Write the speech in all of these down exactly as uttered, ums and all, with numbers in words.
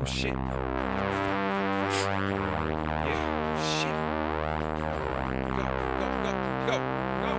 Oh shit. Yeah, shit. Go, go, go, go, go.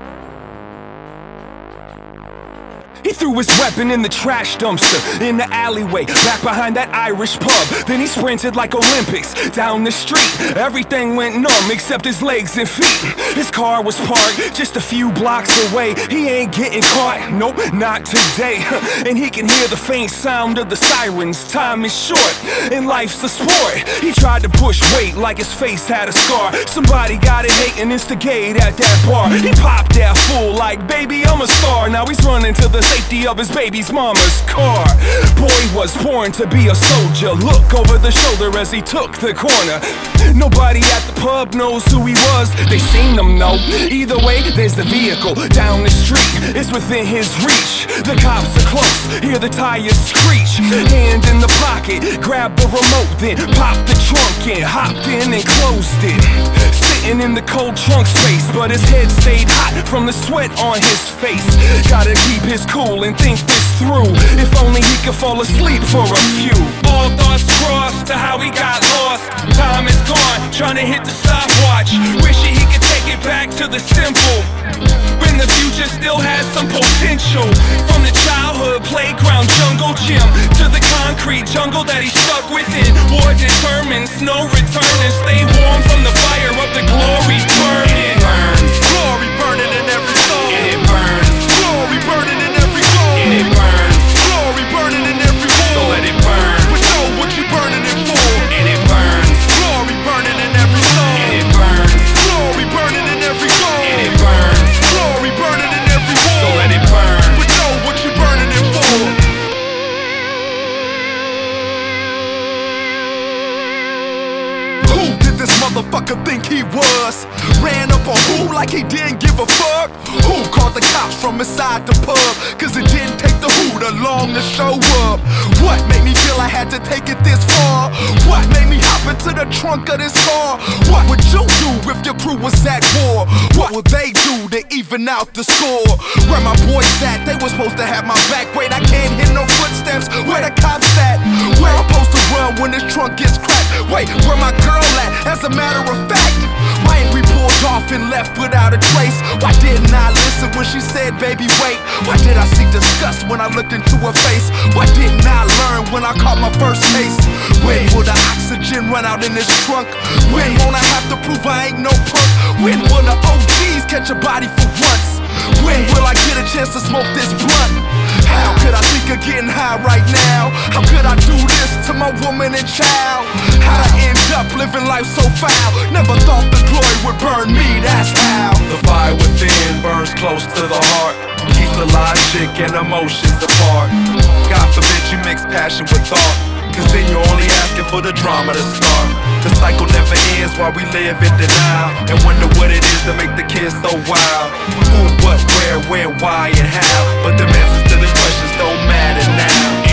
He threw his weapon in the trash dumpster in the alleyway, back behind that Irish pub. Then he sprinted like Olympics down the street. Everything went numb except his legs and feet. His car was parked just a few blocks away. He ain't getting caught, nope, not today. And he can hear the faint sound of the sirens. Time is short and life's a sport. He tried to push weight like his face had a scar. Somebody got it hate and instigate at that bar. He popped that fool like, baby, I'm a star. Now he's running to the safety of his baby's mama's car. Boy was born to be a soldier. Look over the shoulder as he took the corner. Nobody at the pub knows who he was. They seen him though. Either way, there's the vehicle down the street. It's within his reach. The cops are close. Hear the tires screech. Hand in the pocket, grab the remote, then popped the trunk in, hopped in and closed it. Sitting in the cold trunk space, but his head stayed hot from the sweat on his face. Gotta keep his cool and think this through. If only he could fall asleep for a few. All thoughts crossed to how he got lost. Time is gone, trying to hit the stopwatch. Wishing he could take it back to the simple, when the future still has some potential. From the childhood playground jungle gym to the concrete jungle that he's stuck within. War determines no return, and stay warm from the fire of the glory burning. Glory burning in every soul. It burns. Glory burning in every soul. It burns. Glory burning in every soul. So let it burn. But know what you burning it for. And it burns. Glory burning in every soul. And it burns. Glory burning in every soul. And it burns. Glory burning in every soul. So let it burn. But know what you burning it for. Who did this motherfucker think he was? Ran up on who like he didn't give a fuck? Who called the cops from inside the pub? Cause it didn't take the hoot along to show up. What made me feel I had to take it this far? What made me hop into the trunk of this car? What would you do if your crew was at war? What would they do to even out the score? Where my boys at? They were supposed to have my back. Wait, I can't hear no footsteps. Where the cops at? Where I'm supposed to run when this trunk gets cracked? Wait, where my girl at? As a matter of fact, why ain't we pulled off and left without a trace? Why didn't I listen when she said, baby, wait? Why did I see disgust when I looked into her face? Why didn't I learn when I caught my first case? When will the oxygen run out in this trunk? When won't I have to prove I ain't no punk? When will the O Gs catch a body for once? When will I get a chance to smoke this blunt? How could I think of getting high right now? How could I do this to my woman and child? How'd I end up living life so foul? Never thought the glory would burn me, that's how. The fire within burns close to the heart, keeps the logic and emotions apart. God forbid you mix passion with thought, cause then you're only asking for the drama to start. The cycle never ends while we live in denial, and wonder what it is to make the kids so wild. Who, what, where, when, why, and how. But the answers to the questions don't matter now.